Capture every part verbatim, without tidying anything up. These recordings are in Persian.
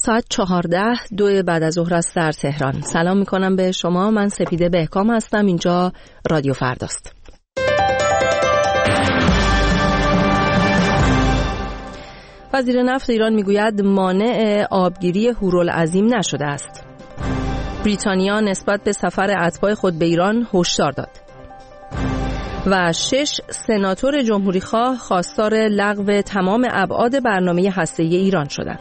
ساعت چهارده دو بعد از ظهر است در تهران. سلام میکنم به شما. من سپیده بهکام هستم. اینجا رادیو فرداست. وزیر نفت ایران میگوید مانع آبگیری هورالعظیم نشده است. بریتانیا نسبت به سفر اتباع خود به ایران هشدار داد. و شش سناتور جمهوریخواه خواستار لغو تمام ابعاد برنامه هسته‌ای ایران شدند.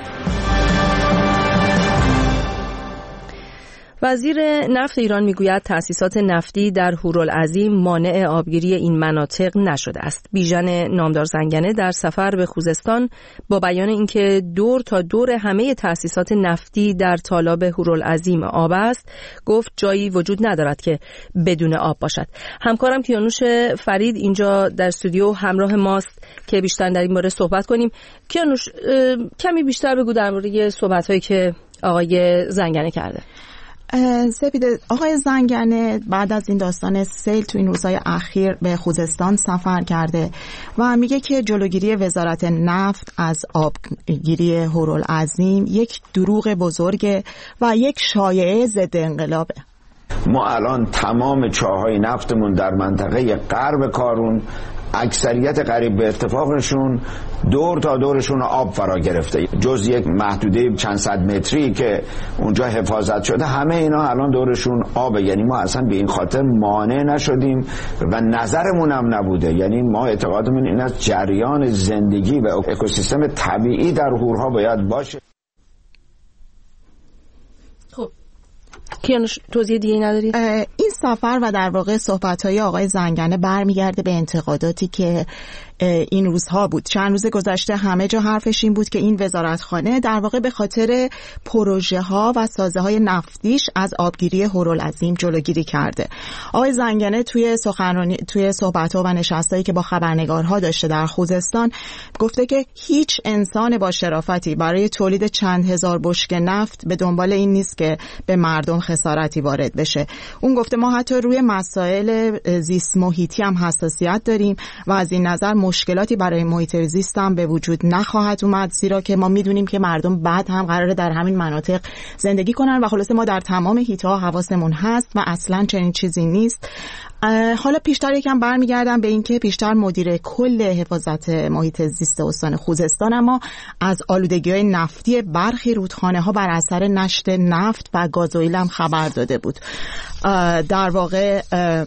وزیر نفت ایران میگوید تأسیسات نفتی در هورالعظیم مانع آبگیری این مناطق نشده است. بیژن نامدار زنگنه در سفر به خوزستان با بیان اینکه دور تا دور همه تأسیسات نفتی در تالاب هورالعظیم آب است، گفت جایی وجود ندارد که بدون آب باشد. همکارم کیانوش فرید اینجا در استودیو همراه ماست که بیشتر در این باره صحبت کنیم. کیانوش، کمی بیشتر بگو درباره صحبت‌هایی که آقای زنگنه کرده. سپیده، آقای زنگنه بعد از این داستان سیل تو این روزهای اخیر به خوزستان سفر کرده و میگه که جلوگیری وزارت نفت از آبگیری هورالعظیم یک دروغ بزرگه و یک شایعه ضد انقلابه. ما الان تمام چاهای نفتمون در منطقه غرب کارون اکثریت قریب به اتفاقشون دور تا دورشون آب فرا گرفته، جز یک محدوده چند صد متری که اونجا حفاظت شده همه اینا الان دورشون آبه. یعنی ما اصلا به این خاطر مانع نشدیم و نظرمون هم نبوده. یعنی ما اعتقادمون این است جریان زندگی و اکوسیستم طبیعی در هورها باید باشه. خب کیانوش، توضیح دیگه ندارید؟ این سفر و در واقع صحبت‌های آقای زنگنه برمیگرده به انتقاداتی که این روزها بود. چند روز گذشته همه جا حرفش این بود که این وزارتخانه در واقع به خاطر پروژه ها و سازه های نفتیش از آبگیری هورالعظیم جلوگیری کرده. آقای زنگنه توی سخنرانی توی صحبت‌ها و نشستایی که با خبرنگارها داشته در خوزستان گفته که هیچ انسان با شرافتی برای تولید چند هزار بشکه نفت به دنبال این نیست که به مردم خسارتی وارد بشه. اون گفته ما حتی روی مسائل زیست محیطی هم حساسیت داریم و از این نظر مشکلاتی برای محیط زیست هم به وجود نخواهد اومد، زیرا که ما میدونیم که مردم بعد هم قراره در همین مناطق زندگی کنن و خلاصه ما در تمام حیطه‌ها حواسمون هست و اصلا چنین چیزی نیست. حالا پیشتر یکم برمیگردم به اینکه پیشتر مدیر کل حفاظت محیط زیست استان خوزستان اما از آلودگی‌های نفتی برخی رودخانه‌ها بر اثر نشت نفت و گازوئیل هم خبر داده بود. در واقع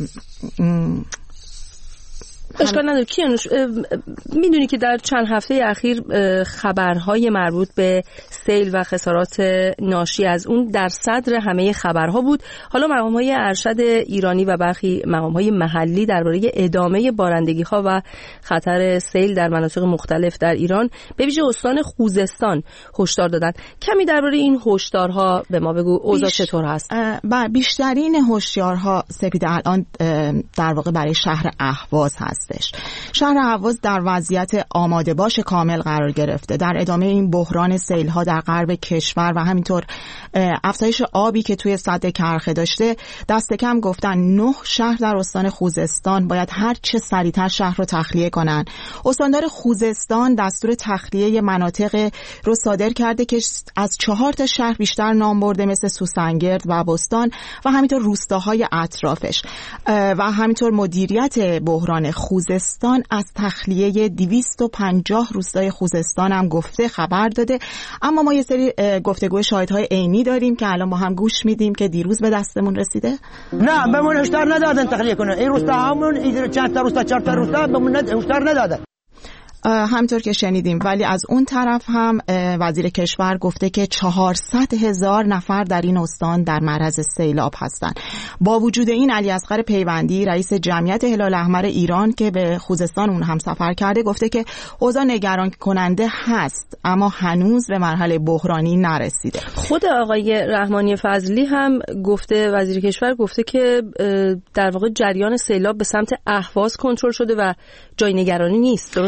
اشکال نداره. کیانوش، میدونی که در چند هفته اخیر خبرهای مربوط به سیل و خسارات ناشی از اون در صدر همه خبرها بود. حالا مقام‌های ارشد ایرانی و برخی مقام‌های محلی درباره ادامه بارندگی‌ها و خطر سیل در مناطق مختلف در ایران به ویژه استان خوزستان هشدار دادن. کمی درباره این هشدارها به ما بگو. اوضاع بیش... چطور هست؟ بیشترین هشدارها سپیده الان در واقع برای شهر اهواز هست. شهر اهواز در وضعیت آماده باش کامل قرار گرفته. در ادامه این بحران سیل‌ها در غرب کشور و همینطور افزایش آبی که توی سد کرخه داشته، دست کم گفتن نه شهر در استان خوزستان باید هر چه سریعتر شهر رو تخلیه کنن. استاندار خوزستان دستور تخلیه مناطق رو صادر کرده که از چهار تا شهر بیشتر نام برده، مثل سوسنگرد و بستان و همینطور روستاهای اطرافش. و همینطور مدیریت بحران خوزستان از تخلیه دویست و پنجاه روستای خوزستان هم گفته خبر داده. اما ما یه سری گفتگو شاهدهای عینی داریم که الان با هم گوش میدیم که دیروز به دستمون رسیده. نه بهمون هشدار ندادن تخلیه کنه. این روستا همون چند تا روستا چهار تا روستا بهمون هشدار ندادن. همطور که شنیدیم. ولی از اون طرف هم وزیر کشور گفته که چهارصد هزار نفر در این استان در معرض سیلاب هستند. با وجود این علی اصغر پیوندی رئیس جمعیت هلال احمر ایران که به خوزستان اون هم سفر کرده گفته که اوضاع نگران کننده هست اما هنوز به مرحله بحرانی نرسیده. خود آقای رحمانی فضلی هم گفته، وزیر کشور گفته که در واقع جریان سیلاب به سمت اهواز کنترل شده و جای نگرانی نیست. درسته؟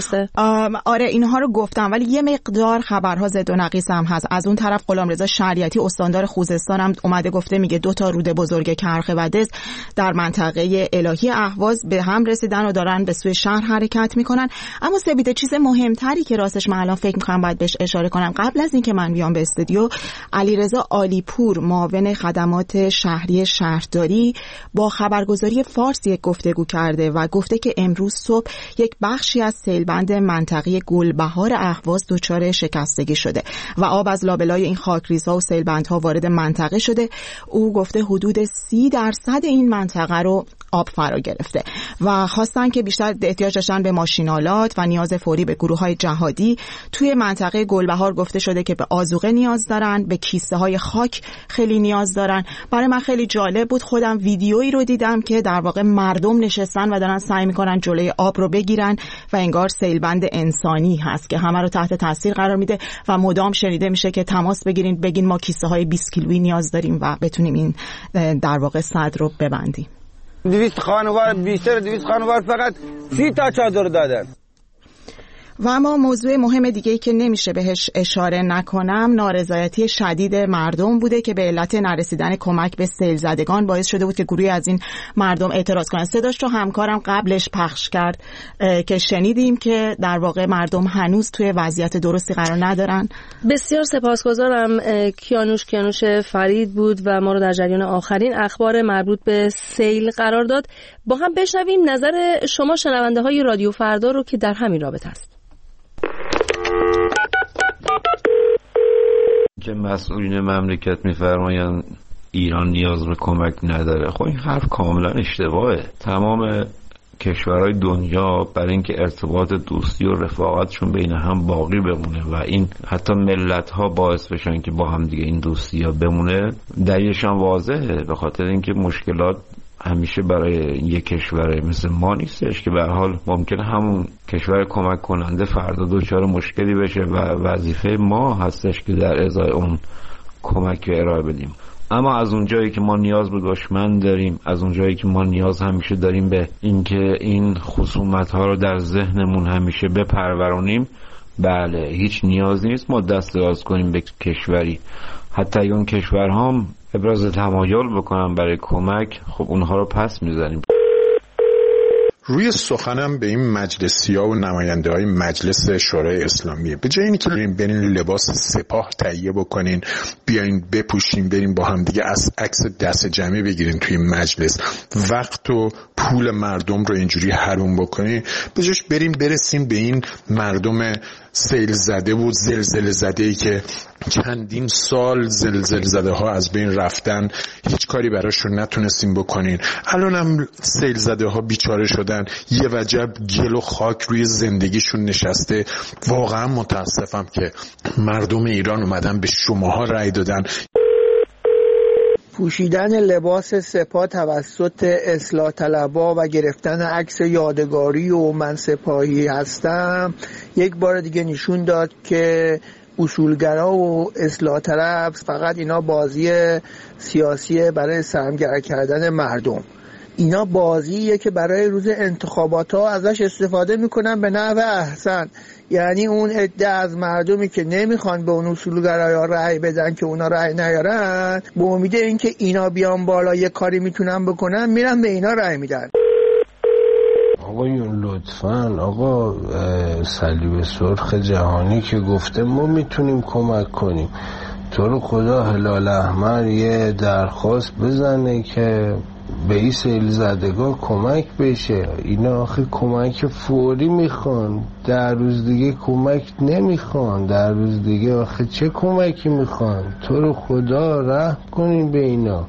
آره اینها رو گفتم، ولی یه مقدار خبرها زد و نقیص هم هست. از اون طرف غلامرضا شریعتی استاندار خوزستان هم اومده گفته، میگه دو تا رود بزرگ کرخه و دز در منطقه الهی اهواز به هم رسیدن و دارن به سوی شهر حرکت میکنن. اما سبیده چیز مهمتری که راستش من الان فکر میکنم باید بهش اشاره کنم، قبل از اینکه من بیام به استودیو، علیرضا عالیپور معاون خدمات شهری شهرداری با خبرگزاری فارس یک گفتگو کرده و گفته که امروز صبح یک بخشی از سیلبند منطقه گلبهار اهواز دچار شکستگی شده و آب از لابلای این خاکریزها و سیلبندها وارد منطقه شده. او گفته حدود سی درصد این منطقه رو آب فرا گرفته و خواستن که بیشتر احتیاج داشتن به ماشینالات و نیاز فوری به گروه‌های جهادی. توی منطقه گلبهار گفته شده که به آذوقه نیاز دارن، به کیسه های خاک خیلی نیاز دارن. برای من خیلی جالب بود، خودم ویدیویی رو دیدم که در واقع مردم نشستن و دارن سعی میکنن جلوی آب رو بگیرن و انگار سیلبند انسانی هست که همه رو تحت تاثیر قرار میده و مدام شنیده میشه که تماس بگیرین، بگین ما کیسه های بیست کیلویی نیاز داریم و بتونیم این در واقع سد رو ببندیم. دویست خانوار، بیشتر دویست خانوار فقط سی تا چادر دادن. و اما موضوع مهم دیگه‌ای که نمیشه بهش اشاره نکنم، نارضایتی شدید مردم بوده که به علت نرسیدن کمک به سیل زدگان باعث شده بود که گروهی از این مردم اعتراض کنند. صداش رو همکارم قبلش پخش کرد که شنیدیم که در واقع مردم هنوز توی وضعیت درستی قرار ندارن. بسیار سپاسگزارم. کیانوش کیانوش فرید بود و ما رو در جریان آخرین اخبار مربوط به سیل قرار داد. با هم بشنویم نظر شما شنونده های رادیو فردا رو که در همین رابطه است. که مسئولین مملکت میفرمایند ایران نیاز به کمک نداره، خب این حرف کاملا اشتباهه. تمام کشورهای دنیا برای اینکه ارتباط دوستی و رفاقتشون بین هم باقی بمونه و این حتی ملت‌ها باعث بشن که با هم دیگه این دوستی ها بمونه، دلیلش هم واضحه. به خاطر اینکه مشکلات همیشه برای یک کشور مثل ما نیستش که به هر حال ممکنه همون کشور کمک کننده فردا دچار مشکلی بشه و وظیفه ما هستش که در ازای اون کمک ارائه بدیم. اما از اون جایی که ما نیاز به دشمن داریم، از اون جایی که ما نیاز همیشه داریم به اینکه این خصومت‌ها رو در ذهنمون همیشه بپرورونیم، بله هیچ نیاز نیست ما دست دراز کنیم به کشوری. حتی اون کشورها هم ابراز تمایل بکنن برای کمک، خب اونها رو پس میزنیم. روی سخنم به این مجلسی‌ها و نماینده‌های مجلس شورای اسلامی، به جای اینکه برین لباس سپاه تهیه بکنین بیاین بپوشین برین با هم دیگه از عکس دست جمعی بگیرین توی مجلس، وقت و پول مردم رو اینجوری حروم بکنین، به جاش بریم برسیم به این مردم سیل زده و زلزله زده ای که چندین سال زلزله زده ها از بین رفتن، هیچ کاری براشون نتونستیم بکنین. الان هم سیل زده ها بیچاره شدن، یه وجب گل و خاک روی زندگیشون نشسته. واقعا متاسفم که مردم ایران اومدن به شماها رأی دادن. پوشیدن لباس سپاه توسط اصلاح طلبا و گرفتن عکس یادگاری و من سپاهی هستم یک بار دیگه نشون داد که اصولگرا و اصلاح طلب فقط اینا بازی سیاسی برای سرمگرا کردن مردم. اینا بازیه که برای روز انتخابات ها ازش استفاده میکنن به نحو احسن. یعنی اون عده از مردمی که نمیخوان به اون اصولگرا رأی بدن که اونا رأی نیارن، به امید اینکه اینا بیان بالا یه کاری میتونن بکنن میرن به اینا رأی میدن. آقایون لطفاً، آقا صلیب سرخ جهانی که گفته ما میتونیم کمک کنیم، تو رو خدا هلال احمر یه درخواست بزنه که به این سیل زدگان کمک بشه. اینا آخه کمک فوری میخوان، در روز دیگه کمک نمیخوان، در روز دیگه آخه چه کمکی میخوان؟ تو رو خدا رحم کنین به اینا.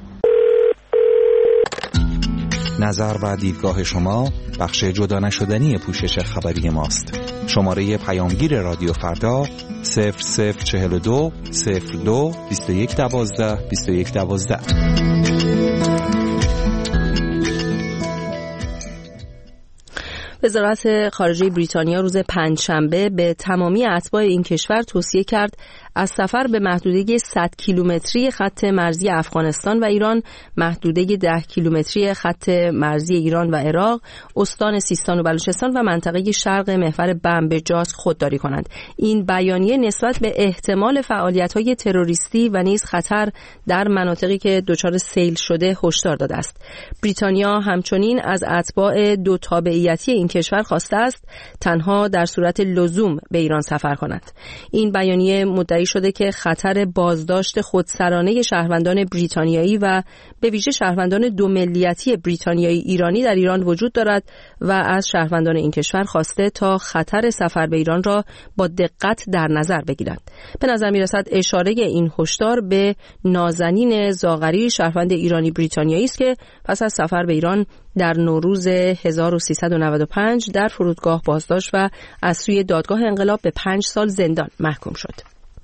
نظر و دیدگاه شما بخش جدا نشدنی پوشش خبری ماست. شماره پیامگیر رادیو فردا صفر صفر چهل و دو صفر دو بیست و یک دوازده بیست و یک دوازده. وزارت خارجه بریتانیا روز پنجشنبه به تمامی اتباع این کشور توصیه کرد از سفر به محدوده صد کیلومتری خط مرزی افغانستان و ایران، محدوده ده کیلومتری خط مرزی ایران و عراق، استان سیستان و بلوچستان و منطقه شرق محور بم به جاز خودداری کنند. این بیانیه نسبت به احتمال فعالیت‌های تروریستی و نیز خطر در مناطقی که دچار سیل شده هشدار داده است. بریتانیا همچنین از اتباع دو تابعیتی این کشور خواسته است تنها در صورت لزوم به ایران سفر کنند. این بیانیه مدعی شده که خطر بازداشت خودسرانه شهروندان بریتانیایی و به ویژه شهروندان دو ملیتی بریتانیایی ایرانی در ایران وجود دارد و از شهروندان این کشور خواسته تا خطر سفر به ایران را با دقت در نظر بگیرند. به نظر می‌رسد اشاره این هشدار به نازنین زاغری شهروند ایرانی بریتانیایی است که پس از سفر به ایران در نوروز هزار و سیصد و نود و پنج در فرودگاه بازداشت و از سوی دادگاه انقلاب به پنج سال زندان محکوم شد.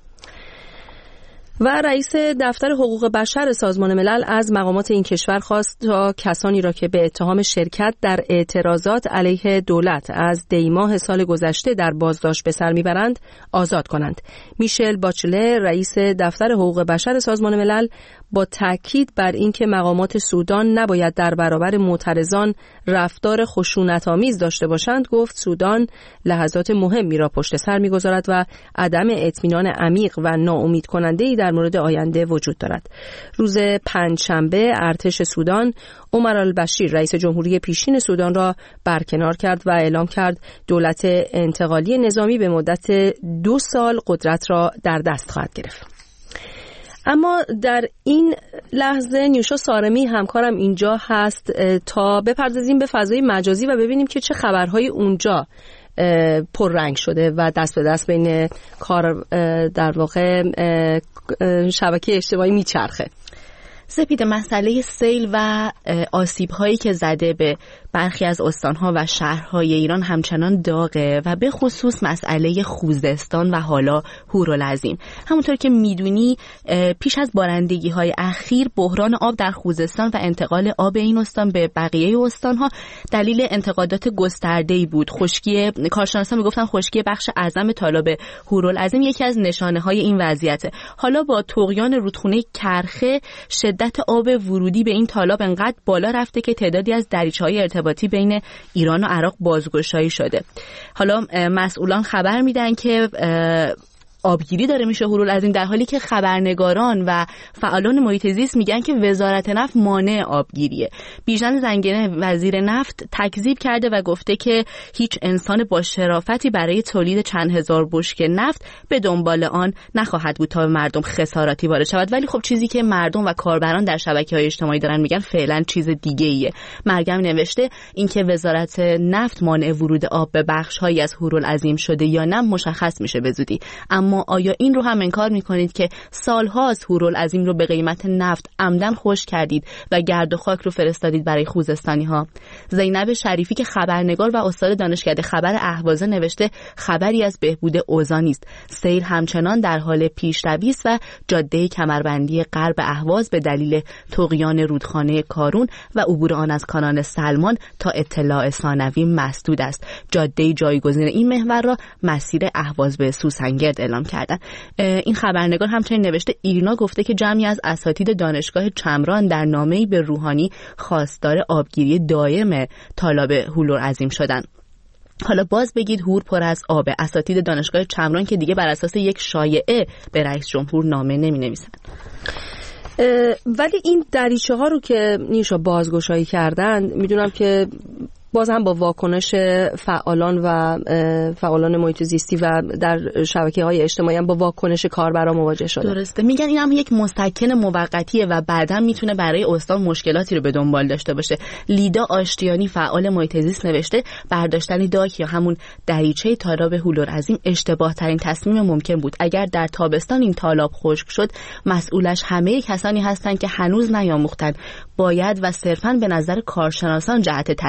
و رئیس دفتر حقوق بشر سازمان ملل از مقامات این کشور خواست تا کسانی را که به اتهام شرکت در اعتراضات علیه دولت از دی ماه سال گذشته در بازداشت به سر میبرند آزاد کنند. میشل باچله رئیس دفتر حقوق بشر سازمان ملل با تاکید بر اینکه مقامات سودان نباید در برابر معترضان رفتار خشونت‌آمیز داشته باشند گفت سودان لحظات مهمی را پشت سر می‌گذارد و عدم اطمینان عمیق و ناامید کننده‌ای در مورد آینده وجود دارد. روز پنجشنبه ارتش سودان عمر البشیر رئیس جمهوری پیشین سودان را برکنار کرد و اعلام کرد دولت انتقالی نظامی به مدت دو سال قدرت را در دست خواهد گرفت. اما در این لحظه نیوشا سارمی همکارم اینجا هست تا بپردازیم به فضای مجازی و ببینیم که چه خبرهایی اونجا پررنگ شده و دست به دست بین کار در واقع شبکه اجتماعی میچرخه. سپید، مسئله سیل و آسیب‌هایی که زده به برخی از استان‌ها و شهرهای ایران همچنان داغه و به خصوص مسئله خوزستان و حالا هورالعظیم. همونطور که میدونی پیش از بارندگی‌های اخیر بحران آب در خوزستان و انتقال آب این استان به بقیه استان‌ها دلیل انتقادات گسترده‌ای بود. خشکی کارشناسان میگفتن خشکی بخش اعظم تالاب هورالعظیم یکی از نشانه‌های این وضعیته. حالا با طغیان رودخونه کرخه شدت آب ورودی به این تالاب انقدر بالا رفته که تعدادی از دریچه‌های ارتباطی بین ایران و عراق بازگشایی شده. حالا مسئولان خبر میدن که آبگیری داره میشه هورالعظیم، در حالی که خبرنگاران و فعالان محیط زیست میگن که وزارت نفت مانع آبگیریه. بیژن زنگنه وزیر نفت تکذیب کرده و گفته که هیچ انسان با شرافتی برای تولید چند هزار بشکه نفت به دنبال آن نخواهد بود تا به مردم خساراتی وارد شود. ولی خب چیزی که مردم و کاربران در شبکه‌های اجتماعی دارن میگن فعلا چیز دیگه ایه. مرگم نوشته اینکه وزارت نفت مانع ورود آب به بخش‌هایی از هورالعظیم شده یا نه مشخص میشه به زودی. اما آیا این رو هم انکار میکنید که سالهاست هورالعظیم رو به قیمت نفت عمدن خشک کردید و گرد و خاک رو فرستادید برای خوزستانی ها؟ زینب شریفی که خبرنگار و استاد دانشکده خبر اهوازه نوشته خبری از بهبود اوضاع نیست. سیل همچنان در حال پیشروی است و جاده کمربندی غرب اهواز به دلیل طغیان رودخانه کارون و عبور آن از کانال سلمان تا اطلاع ثانوی مسدود است. جاده جایگزین این محور را مسیر اهواز به سوسنگرد اعلام کردن. این خبرنگار همچنین نوشته ایرنا گفته که جمعی از اساتید دانشگاه چمران در نامه‌ای به روحانی خواستار آبگیری دائم تالاب هورالعظیم شدند. حالا باز بگید هور پر از آب. اساتید دانشگاه چمران که دیگه بر اساس یک شایعه به رئیس جمهور نامه نمی‌نویسن. ولی این دریچه ها رو که نیشا بازگشایی کردن میدونم که باز هم با واکنش فعالان و فعالان محیط زیستی و در شبکه‌های اجتماعی هم با واکنش کاربران مواجه شده. درسته، میگن این هم یک مسکن موقتیه و بعداً میتونه برای استان مشکلاتی رو به دنبال داشته باشه. لیدا آشتیانی فعال محیط زیست نوشته برداشتن داک یا همون دریچه تالاب هورالعظیم اشتباه ترین تصمیم ممکن بود. اگر در تابستان این تالاب خشک شد مسئولش همه کسانی هستند که هنوز نیاموختن. باید و صرفاً به نظر کارشناسان جهت تصمیم گیری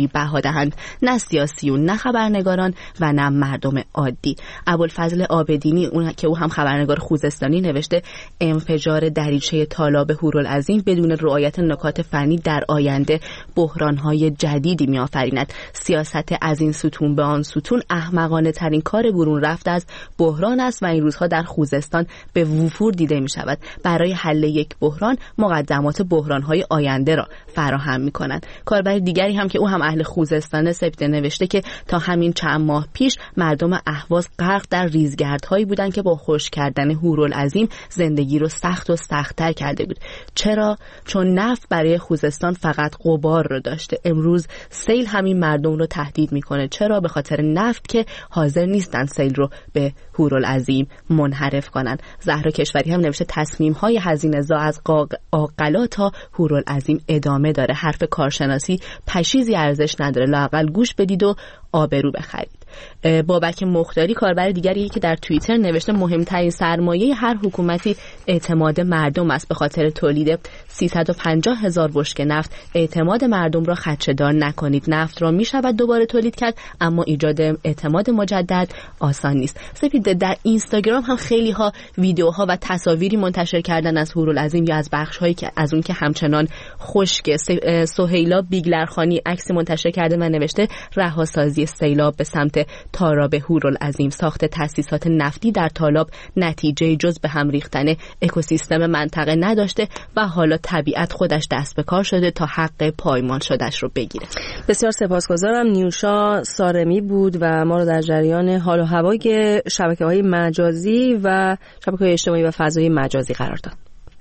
خیلی بها دهند، نه سیاسیون، نه خبرنگاران و نه مردم عادی. ابوالفضل عابدینی اون که او هم خبرنگار خوزستانی نوشته انفجار دریچه تالاب هورالعظیم بدون رعایت نکات فنی در آینده بحران‌های جدیدی می‌آفریند. سیاست از این ستون به آن ستون احمقانه ترین کار برون رفت از بحران است و این روزها در خوزستان به وفور دیده می‌شود. برای حل یک بحران مقدمات بحران‌های آینده را فراهم می‌کنند. کاربر دیگری هم که او هم اهل خوزستان سپیده نوشته که تا همین چند ماه پیش مردم اهواز غرق در ریزگردهایی بودند که با خشک کردن هورالعظیم زندگی رو سخت و سخت‌تر کرده بود. چرا؟ چون نفت برای خوزستان فقط غبار رو داشته. امروز سیل همین مردم رو تهدید میکنه. چرا؟ به خاطر نفت که حاضر نیستن سیل رو به هورالعظیم منحرف کنن. زهرا کشوری هم نوشته تصمیم‌های هزینه‌زا از عاقلا تا هورالعظیم ادامه داره. حرف کارشناسی پشیزی ارزش نداره. لااقل گوش بدید و آبرو بخرید. بابک مختاری کاربر دیگری که در توییتر نوشته مهمترین سرمایه هر حکومتی اعتماد مردم است. به خاطر تولید سیصد و پنجاه هزار بشکه نفت اعتماد مردم را خدشه‌دار نکنید. نفت را می شود دوباره تولید کرد اما ایجاد اعتماد مجدد آسان نیست. سپید در اینستاگرام هم خیلی ها ویدیوها و تصاویری منتشر کردن از هورالعظیم یا از بخش‌هایی که از اون که همچنان خشک. سهیلا بیگلرخانی عکس منتشر کرده و نوشته رهاسازی سیلاب به سمت تالاب هورالعظیم. ساخت تأسیسات نفتی در تالاب نتیجه جز به هم ریختن اکوسیستم منطقه نداشته و حالا طبیعت خودش دست به کار شده تا حق پایمان شدهش رو بگیره. بسیار سپاسگزارم. نیوشا سارمی بود و ما رو در جریان حال و هوای شبکه‌های مجازی و شبکه‌های اجتماعی و فضای مجازی قرار داد.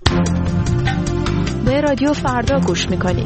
به رادیو فردا گوش می‌کنید.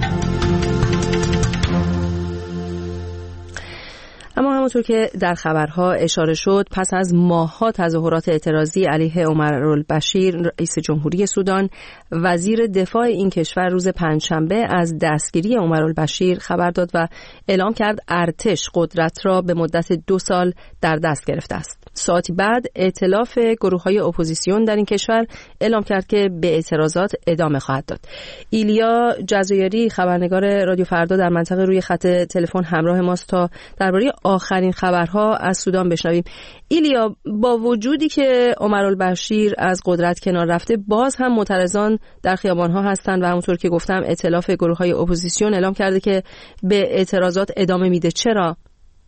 اما همونطور که در خبرها اشاره شد پس از ماه‌ها تظاهرات اعتراضی علیه عمرالبشیر رئیس جمهوری سودان، وزیر دفاع این کشور روز پنجشنبه از دستگیری عمرالبشیر خبر داد و اعلام کرد ارتش قدرت را به مدت دو سال در دست گرفته است. ساعتی بعد ائتلاف گروه‌های اپوزیسیون در این کشور اعلام کرد که به اعتراضات ادامه خواهد داد. ایلیا جزایری خبرنگار رادیو فردا در منطقه روی خط تلفن همراه ماست تا درباره آخرین خبرها از سودان بشنویم. ایلیا، با وجودی که عمرالبشیر از قدرت کنار رفته باز هم معترضان در خیابان‌ها هستند و همونطور که گفتم ائتلاف گروه‌های اپوزیسیون اعلام کرده که به اعتراضات ادامه میده. چرا؟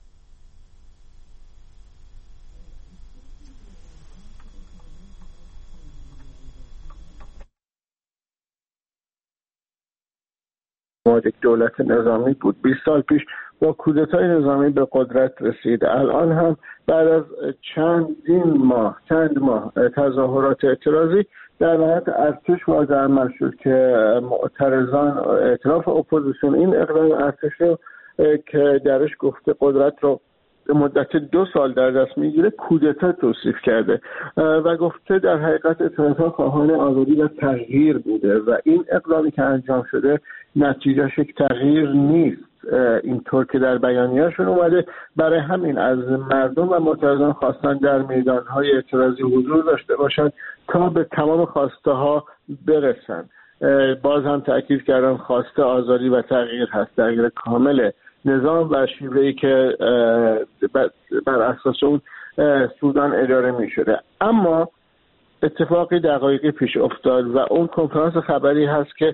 یک دولت نظامی بود. بیست سال پیش با کودتای نظامی به قدرت رسید. الان هم بعد از چندین ماه چند ماه تظاهرات اعتراضی در نهایت ارتش وارد عمل شد که معترضان ائتلاف اپوزیسیون این اقدام ارتش رو که درش گفته قدرت رو به مدت دو سال در دست میگیره کودتا توصیف کرده و گفته در حقیقت اعتراضات خواهان آزادی و تغییر بوده و این اقدامی که انجام شده نتیجهش یک تغییر نیست اینطور که در بیانیه‌شون اومده. برای همین از مردم و معترضان خواستن در میدان‌های اعتراضی حضور داشته باشند تا به تمام خواسته ها برسن. باز هم تأکید کردن خواسته آزادی و تغییر هست، تغییر کامل نظام و شیوهی که بر اساس اون سودان اداره می شده. اما اتفاقی دقایقی پیش افتاد و اون کنفرانس خبری هست که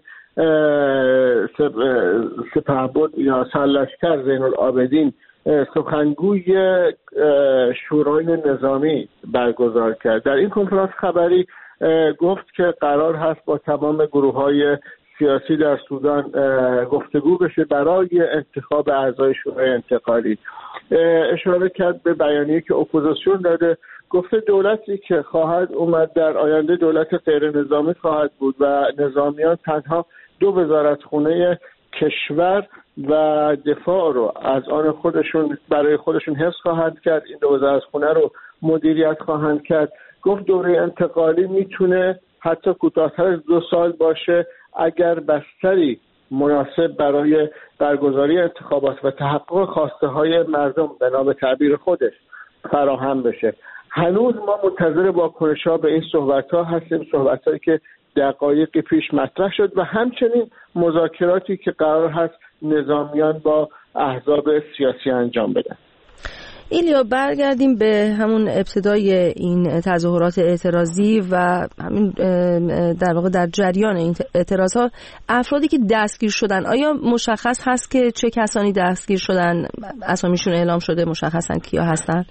سپهبد یا سرلشکر زین العابدین سخنگوی شورای نظامی برگزار کرد. در این کنفرانس خبری گفت که قرار هست با تمام گروه‌های سیاسی در سودان گفتگو بشه برای انتخاب اعضای شورای انتقالی. اشاره کرد به بیانیه‌ای که اپوزیسیون داده، گفته دولتی که خواهد اومد در آینده دولت غیر نظامی خواهد بود و نظامیان تنها دو وزارتخونه کشور و دفاع رو از آن خودشون برای خودشون حفظ خواهند کرد، این دو وزارتخونه رو مدیریت خواهند کرد. گفت دوره انتقالی میتونه حتی کوتاه‌تر از دو سال باشه اگر بستری مناسب برای برگزاری انتخابات و تحقق خواسته های مردم بنا به تعبیر خودش فراهم بشه. هنوز ما منتظر واکنش‌ها به این صحبت‌ها هستیم، صحبت‌هایی که دقایقی پیش مطرح شد و همچنین مذاکراتی که قرار هست نظامیان با احزاب سیاسی انجام بدن. ایلیا، برگردیم به همون ابتدای این تظاهرات اعتراضی و همین در واقع در جریان این اعتراضها افرادی که دستگیر شدن، آیا مشخص هست که چه کسانی دستگیر شدن؟ اسامیشون اعلام شده؟ مشخصن کیا هستن؟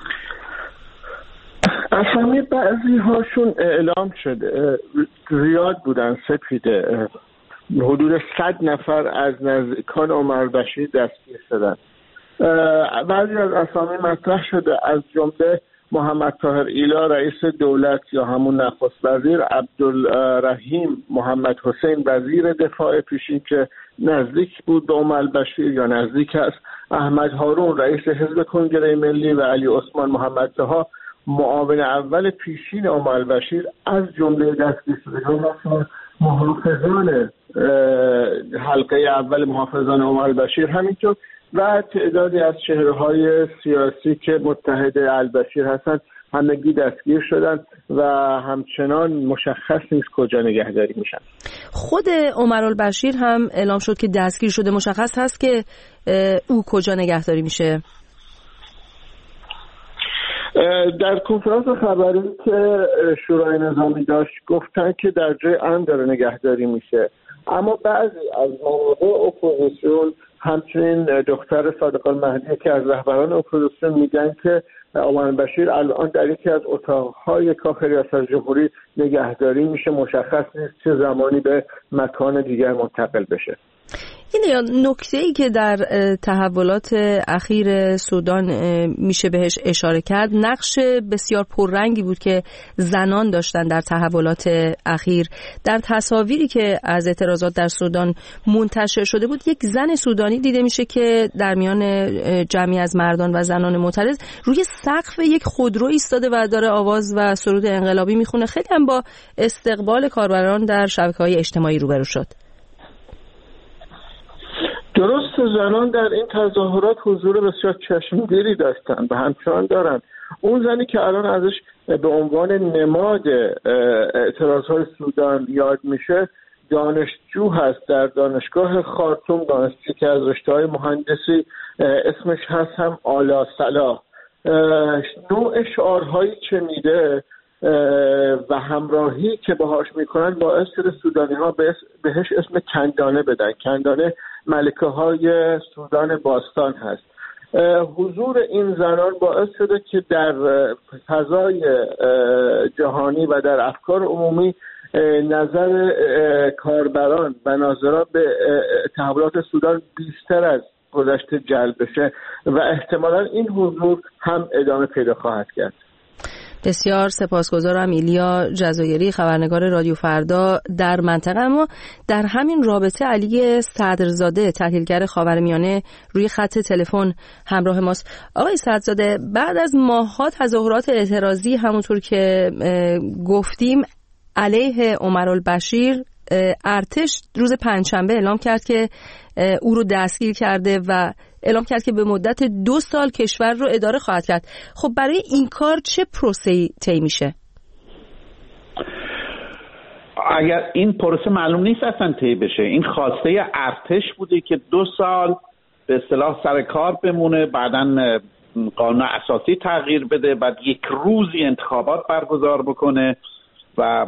اسامی بعضی هاشون اعلام شده، زیاد بودن، سپیده، حدود صد نفر از نزدیکان عمر بشیر دستگیر شدن. بعضی از اسامی مطرح شده، از جمله محمد طاهر ایلا رئیس دولت یا همون نخست وزیر، عبدالرحیم محمد حسین وزیر دفاع پیشین که نزدیک بود به عمر بشیر یا نزدیک است، احمد هارون رئیس حزب کنگره ملی و علی عثمان محمد طه معاون اول پیشین عمر بشیر از جمله دستگیر شدگان هستند. محافظان حلقه اول محافظان عمر بشیر همینطور و تعدادی از چهره‌های سیاسی که متحد البشیر هستند همگی دستگیر شدن و همچنان مشخص نیست کجا نگهداری میشن. خود عمر البشیر هم اعلام شد که دستگیر شده، مشخص هست که او کجا نگهداری میشه؟ در کنفرانس خبری که شورای نظامی داشت گفتن که در جای امن داره نگهداری میشه، اما بعضی از مواقع اپوزیسیون همچنین دختر صادق المهدی که از رهبران اپوزیسیون میگن که عمر بشیر الان در یکی از اتاقهای کاخ ریاست جمهوری نگهداری میشه، مشخص نیست چه زمانی به مکان دیگر منتقل بشه. این نکته‌ای که در تحولات اخیر سودان میشه بهش اشاره کرد، نقش بسیار پررنگی بود که زنان داشتن در تحولات اخیر. در تصاویری که از اعتراضات در سودان منتشر شده بود، یک زن سودانی دیده میشه که در میان جمعی از مردان و زنان معترض روی سقف یک خودرو ایستاده و داره آواز و سرود انقلابی میخونه. خیلی هم با استقبال کاربران در شبکه‌های اجتماعی روبرو شد. درست، زنان در این تظاهرات حضور بسیار چشمگیری داشتن و همچنان دارن. اون زنی که الان ازش به عنوان نماد اعتراضهای سودان یاد میشه دانشجو هست در دانشگاه خارتوم، دانشجویی که از رشته‌های مهندسی، اسمش هست هم آلا صلاح. نوع شعارهایی که میده و همراهی که باهاش میکنن باعث شده سودانی ها بهش اسم کندانه بدن. کندانه ملکه های سودان باستان هست. حضور این زنان باعث شده که در فضای جهانی و در افکار عمومی نظر کاربران و ناظران به تحولات سودان بیشتر از گذشته جلب بشه و احتمالاً این حضور هم ادامه پیدا خواهد کرد. بسیار سپاسگزارم ایلیا جزایری، خبرنگار رادیو فردا در منطقه. اما در همین رابطه علی صدرزاده، تحلیلگر خاورمیانه، روی خط تلفن همراه ماست. آقای صدرزاده، بعد از ماه‌ها تظاهرات اعتراضی همونطور که گفتیم علیه عمر البشیر، ارتش روز پنجشنبه اعلام کرد که او رو دستگیر کرده و اعلام کرد که به مدت دو سال کشور رو اداره خواهد کرد. خب برای این کار چه پروسه‌ای طی میشه؟ اگر این پروسه معلوم نیست اصلا طی بشه. این خواسته ارتش بوده که دو سال به اصطلاح سر کار بمونه، بعداً قانون اساسی تغییر بده، بعد یک روزی انتخابات برگزار بکنه و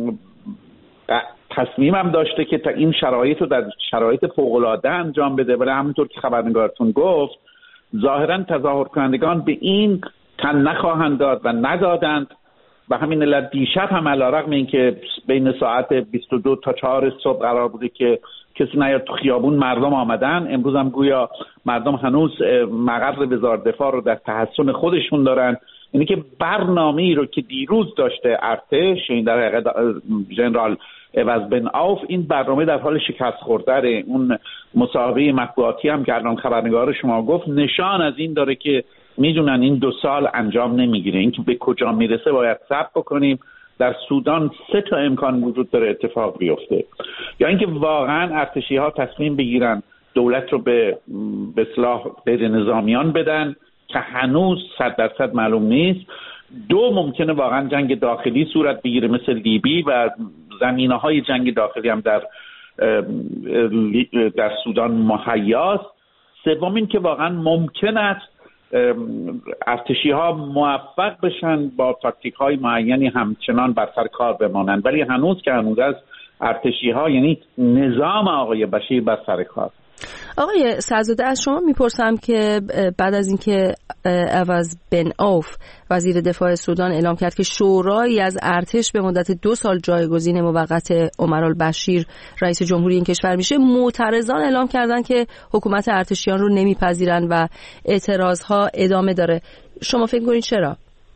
تصمیمم داشته که تا این شرایط رو در شرایط فوق‌العاده انجام بده. ولی همونطور که خبرنگارتون گفت ظاهراً تظاهر کنندگان به این تن نخواهند داد و ندادند و همین علت دیشب هم علی‌رغم اینکه بین ساعت بیست و دو تا چهار صبح قرار بوده که کسی نیاد تو خیابون، مردم آمدن. امروز هم گویا مردم هنوز مقر وزارت دفاع رو در تحصن خودشون دارن. یعنی که برنامه‌ای رو که دیروز داشته ارتش، این در حقیقت ژنرال عوض بن عوف، این برنامه در حال شکست خوردن. اون مصاحبه مطبوعاتی هم که الان خبرنگار شما گفت نشان از این داره که میدونن این دو سال انجام نمیگیره. اینکه به کجا میرسه باید صبر بکنیم. در سودان سه تا امکان وجود داره اتفاق بیفته. یا اینکه واقعا ارتشی‌ها تصمیم بگیرن دولت رو به به اصلاح غیر نظامیان بدن که هنوز صد درصد معلوم نیست. دو، ممکنه واقعا جنگ داخلی صورت بگیره مثل لیبی و زمینه‌های جنگ داخلی هم در در سودان مهیاست. سوم این که واقعا ممکن است ارتشی ها موفق بشن با تاکتیک های معینی همچنان بر سر کار بمانند، ولی هنوز که هنوز از ارتشی ها یعنی نظام آقای بشیر بر سر کار. آقای سرزاده از شما میپرسم که بعد از اینکه عوض بن عوف وزیر دفاع سودان اعلام کرد که شورایی از ارتش به مدت دو سال جایگزین موقت عمر البشیر رئیس جمهوری این کشور میشه، معترضان اعلام کردن که حکومت ارتشیان رو نمیپذیرن و اعتراضها ادامه داره. شما فکر کنید چرا؟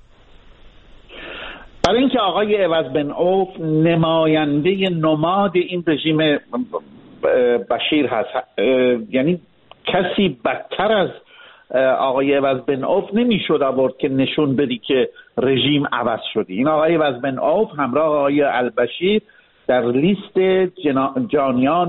برای اینکه آقای عوض بن عوف نماینده نماد این رژیم بشیر هست، یعنی کسی بدتر از آقای عوض بن عوف نمیشد آورد که نشون بدی که رژیم عوض شده. این آقای عوض بن عوف همراه آقای البشیر در لیست جنا... جانیان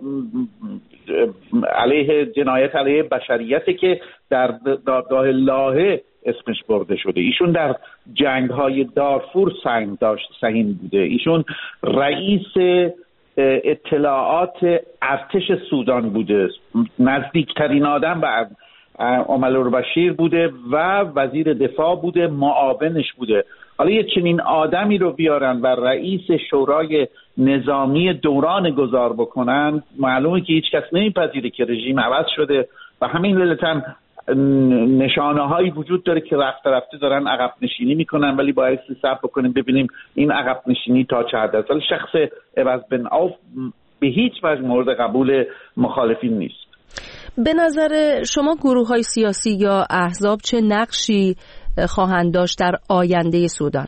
علیه جنایت علیه بشریت که در دادگاه لاهه اسمش برده شده. ایشون در جنگ های دارفور سهم داشت سهیم بوده. ایشون رئیس اطلاعات ارتش سودان بوده، نزدیکترین آدم به عمر البشیر بوده و وزیر دفاع بوده، معاونش بوده. حالا یه چنین آدمی رو بیارن و رئیس شورای نظامی دوران گذار بکنن، معلومه که هیچ کس نمیپذیره که رژیم عوض شده و همین علتا نشانه هایی وجود داره که رفته رفته دارن عقب نشینی میکنن، ولی باید صبر بکنیم ببینیم این عقب نشینی تا چه حد است. ولی شخص عوض بن عوف به هیچ وجه مورد قبول مخالفین نیست. به نظر شما گروه های سیاسی یا احزاب چه نقشی خواهند داشت در آینده سودان؟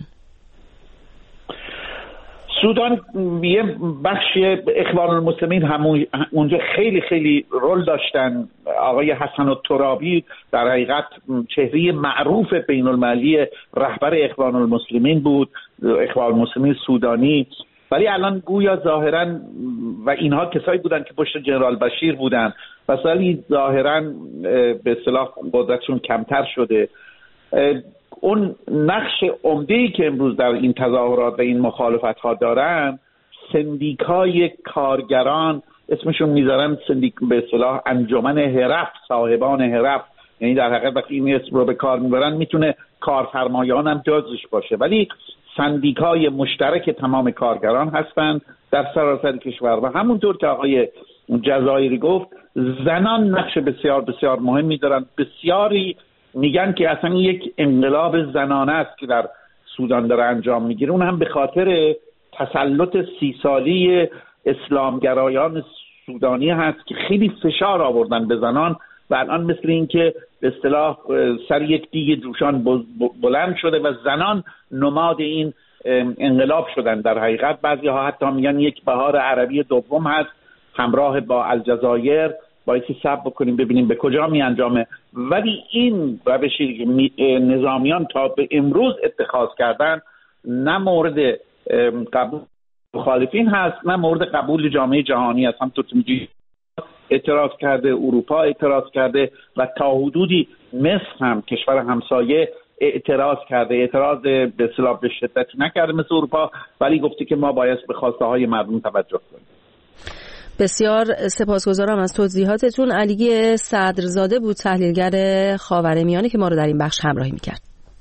سودان یه بخش اخوان المسلمین همون اونجا خیلی خیلی رول داشتن. آقای حسن الترابی در حقیقت چهره معروف بین المللی رهبر اخوان المسلمین بود، اخوان المسلمین سودانی، ولی الان گویا ظاهرا و اینها کسایی بودن که پشت جنرال بشیر بودن و ولی ظاهرا به اصطلاح قدرتشون کمتر شده. اون نقش عمده‌ای که امروز در این تظاهرات و این مخالفت‌ها دارن سندیکای کارگران، اسمشون میذارن سندیک به اصطلاح انجمن هرف، صاحبان هرف، یعنی در حقیقت وقتی این اسم رو به کار میبرن میتونه کارفرمایان هم جزش باشه، ولی سندیکای مشترک تمام کارگران هستن در سراسر کشور. و همونطور که آقای جزایری گفت زنان نقش بسیار بسیار مهمی دارن. بسیاری میگن که اصلا یک انقلاب زنانه است که در سودان داره انجام میگیره، اون هم به خاطر تسلط سی سالی اسلامگرایان سودانی هست که خیلی فشار آوردن به زنان و الان مثل این که به اصطلاح سر یک دیگ جوشان بلند شده و زنان نماد این انقلاب شدن. در حقیقت بعضی ها حتی میگن یک بهار عربی دوم هست همراه با الجزایر، بایستی صبر بکنیم ببینیم به کجا می انجامه. ولی این روشی که نظامیان تا به امروز اتخاذ کردن نه مورد قبول مخالفین هست نه مورد قبول جامعه جهانی هست. همونطور که میگی اعتراض کرده، اروپا اعتراض کرده و تا حدودی مصر هم کشور همسایه اعتراض کرده. اعتراض به اصطلاح به شدت نکرده مثل اروپا، ولی گفته که ما باید به خواسته های مردم توجه کنیم. بسیار سپاسگزارم از توضیحاتتون. علی صدرزاده بود تحلیلگر خاورمیانه که ما رو در این بخش همراهی میکرد.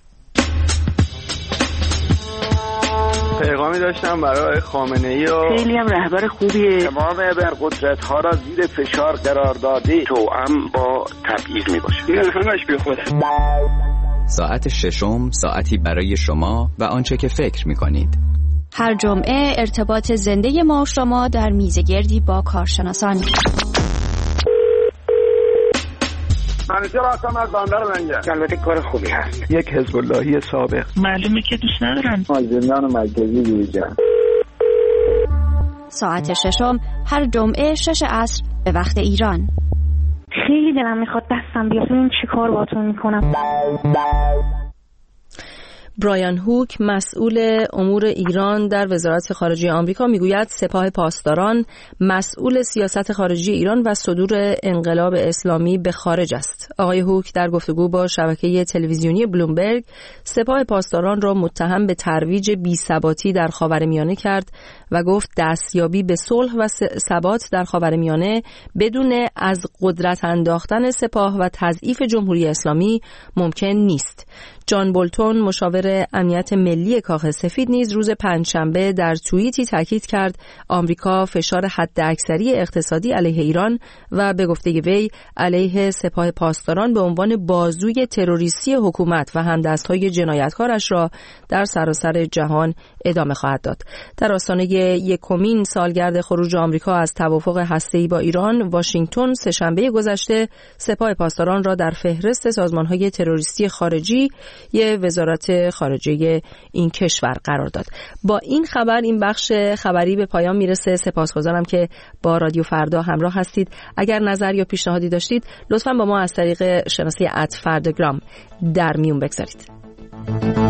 پیغامی داشتم برای خامنه‌ای و خیلی هم رهبر خوبیه. تمام ابرقدرت‌ها را زیر فشار قرار داده توأم با تبعیض میباشه. این همش بی خوده. ساعت ششم ساعتی برای شما و آنچه که فکر میکنید. هر جمعه ارتباط زنده ما و شما در میزگردی با کارشناسان. منیجر هستم از بندر لنگر. البته کار خوبی هست. یک حزب اللهی سابق. معلومه که دوست ندارن. زندان مرکزی بیرجن. ساعت ششم هر جمعه شش عصر به وقت ایران. خیلی دلم میخواد دستم بیاد. این چی کار باتون میکنم؟ برایان هوک مسئول امور ایران در وزارت خارجه آمریکا میگوید سپاه پاسداران مسئول سیاست خارجی ایران و صدور انقلاب اسلامی به خارج است. آقای هوک در گفتگو با شبکه تلویزیونی بلومبرگ سپاه پاسداران را متهم به ترویج بی‌ثباتی در خاورمیانه کرد و گفت دستیابی به صلح و ثبات در خاورمیانه بدون از قدرت انداختن سپاه و تضعیف جمهوری اسلامی ممکن نیست. جان بولتون مشاور امنیت ملی کاخ سفید نیز روز پنجشنبه در توییتی تاکید کرد آمریکا فشار حداکثری اقتصادی علیه ایران و به گفته وی علیه سپاه پاسداران به عنوان بازوی تروریستی حکومت و همدست‌های جنایتکارش را در سراسر جهان ادامه خواهد داد. در آستانه یکمین سالگرد خروج آمریکا از توافق هسته‌ای با ایران، واشنگتن سه‌شنبه گذشته سپاه پاسداران را در فهرست سازمان‌های تروریستی خارجی یه وزارت خارجه این کشور قرار داد. با این خبر این بخش خبری به پایان میرسه. سپاسگزارم که با رادیو فردا همراه هستید. اگر نظر یا پیشنهادی داشتید لطفاً با ما از طریق شناسه ات فرداگرام در میون بگذارید.